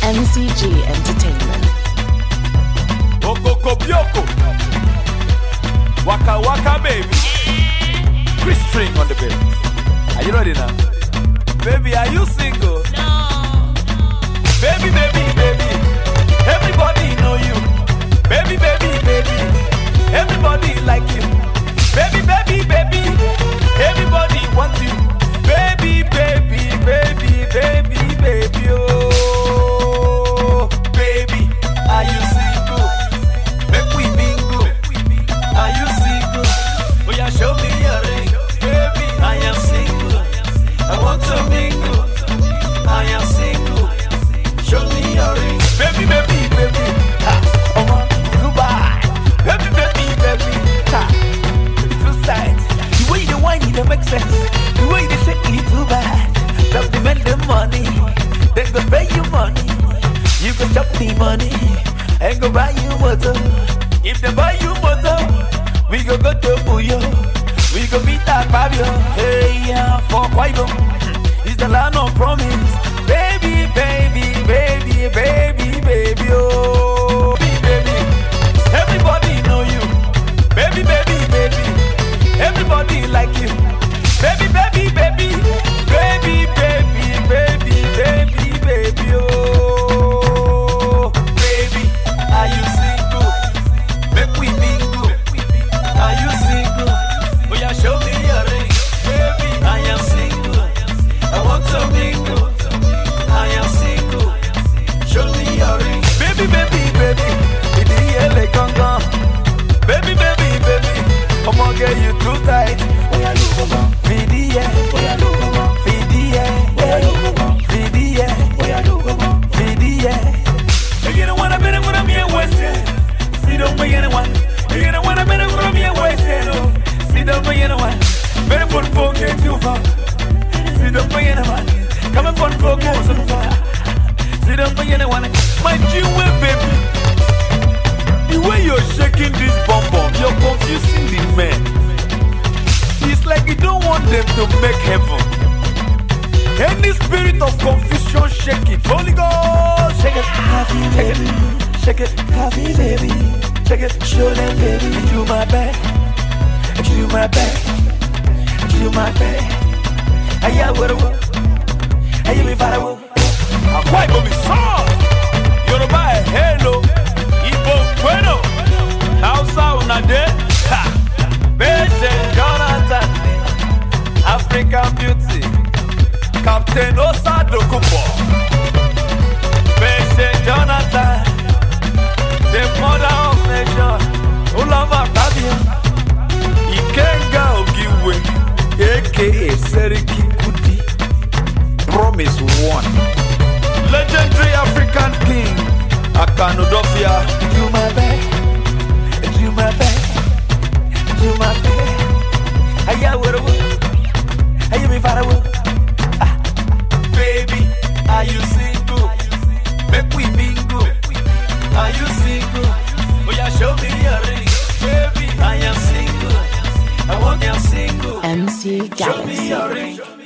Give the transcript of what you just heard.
MCG Entertainment. Okoko Bioko. Waka Waka baby. Chris String on the bed. Are you ready now? Baby, are you single? No. Baby, baby, baby. Everybody know you. Baby, baby, baby. Everybody like you. Baby, baby, baby. Everybody want you. Baby, baby, baby, baby, baby. Oh, baby, are you single? Make we bingo. Are you single? Oh yeah, show me your ring. Baby, I am single. I want to mingle. I am single. Show me your ring. Baby, baby, baby. Ha, goodbye. Baby, baby, baby. Ha, two sides. The way you whine, it don't make sense. The way they shake it too bad. Drop the men the money. They go pay you money. You go chop the money. And go buy you motor. If they buy you motor, we go to Puyo. We go meet that Fabio. Hey, yeah, for Quaibo. It's the land of promise. Baby, baby, baby, baby, baby, oh, baby. Everybody know you. Baby, baby, baby. Everybody like you. Baby, baby, baby. Baby, baby, baby, baby, baby, oh. Baby, are you single? Make we bingo. Are you single? Oh yeah, show me your ring. Baby, I am single. I want to mingle. I am single. Show me your ring. Baby, baby, baby. It is like gong. Baby, baby, baby. I'm gonna get you too tight. VDA. VDA. VDA. VDA. You don't wanna be with me and West. See, don't be anyone. You don't wanna be with me and West. See, don't be anyone. Better put folk too far. See, don't be anyone. Come and put folk so far. See, don't be anyone. My jewel, baby. The way you're shaking this bomb, you're confusing the men. It's like you don't want them to make heaven. Any spirit of confusion, shake it. Holy Ghost, shake it. Shake it. Shake it. Coffee, baby. Shake it. Show them, baby. Do my back. Do my back. Do my back. I am what I want. I am if I want. I'm quite baby song. Yoruba, hello. Igbo, bueno. Hausa, unade. Ha. Patient Jonathan. African beauty. Captain Osado Kupo. Patient Jonathan. The mother of nation. Ulama Tabia. Ikenga Ogiwe. A.K.A. Seriki Kuti. Promise one. Legendary African king. Akanodofia. Do my best. Do my best. Do my best. I am what I want. I am if I want. Baby, are you single? Make we bingo. Are you single? Oh yeah, show me your ring. Baby, I am single. I want you single. MC Show me Galaxy. your ring.